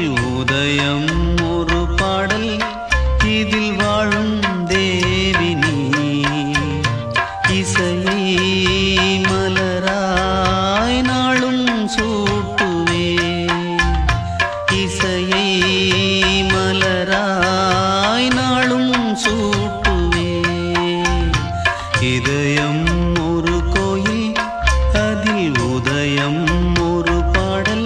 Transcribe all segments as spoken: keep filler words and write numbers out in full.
அதில் உதயம் ஒரு பாடல் இதில் வாழும் தேவி நீ இசையை மலராய் நாளும் சூட்டுவே இசையை மலராய் நாளும் சூட்டுவே இதயம் ஒரு கோயில் அதில் உதயம் ஒரு பாடல்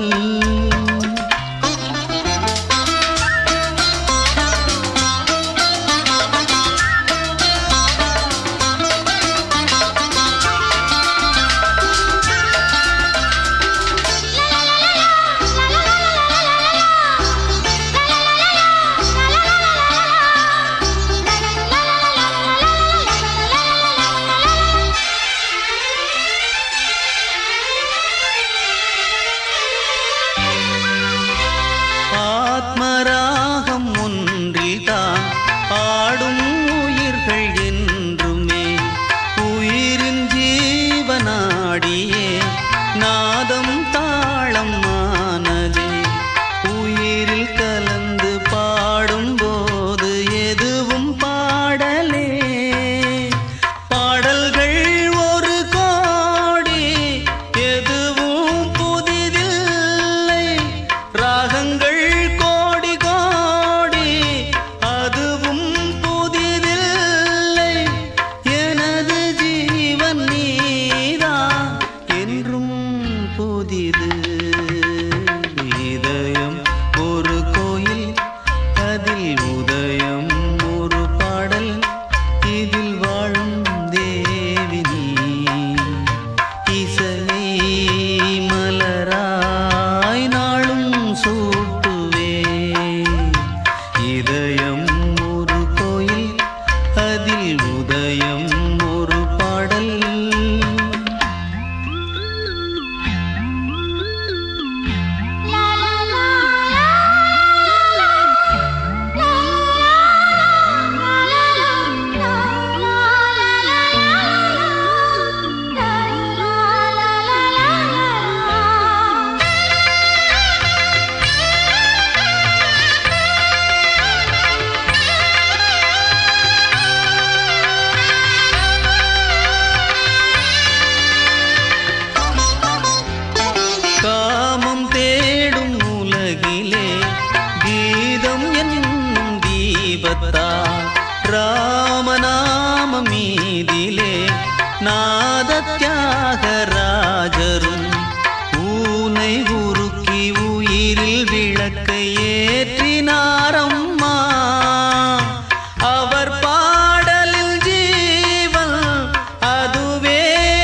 ஆத்மராகம் ஒன்றில்தான் ஆடும் உயிர்கள் என்றுமே உயிரின் ஜீவனாடியே நாதம் தாளம் ஆனதே உயிரில் கலந்து பாடும்போது எதுவும் பாடலே பாடல்கள் ஒரு கோடி எதுவும் புதிதில்லை ராகங்கள் இதயம் ஒரு கோயில் அதில் உதயம் ஒரு பாடல் இதில் வாழும் தேவி நீ இசையை மலராய் நாளும் சூட்டுவே இதயம் ஒரு கோயில் அதில் உதயம் ஒரு பாடல் காமம் தேடும் உலகிலே கீதம் என்னும் தீபத்தால் ராமநாம மீதிலே நாதத்யாகராஜரும் ஊனை உருக்கி உயிரில் விளக்கை ஏற்றினாரம்மா அவர் பாடலில் ஜீவன் அதுவே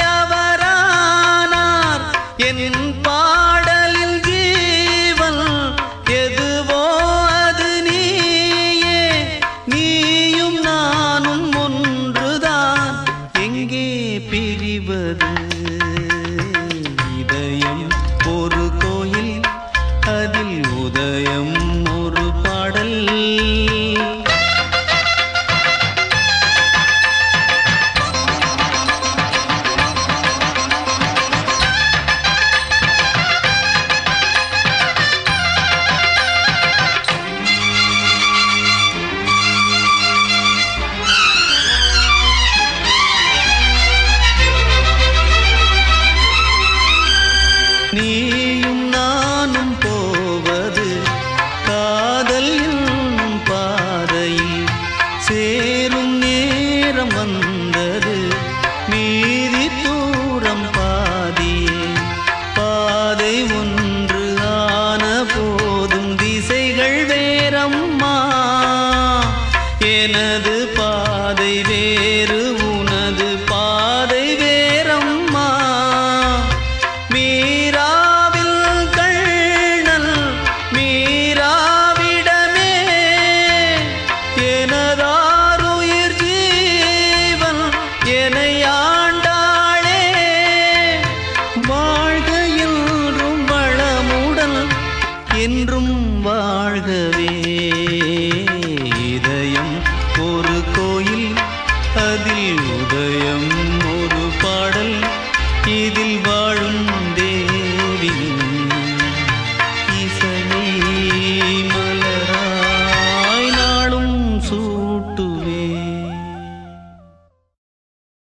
அவரானார் என் பாடலில் ஜீவன் எதுவோ அது நீயே நீயும் நானும் ஒன்றுதான் எங்கே பிரிவது இதயம் ஒரு கோயில் அதில் உதயம் ஒரு பாடல் நீயும் நானும் போவது காதல் என்னும் பாதையில் சேரும் நேரம் வந்தது மீதி தூரம் பாதியே பாதை ஒன்று ஆன போதும் திசைகள் வேறம்மா எனது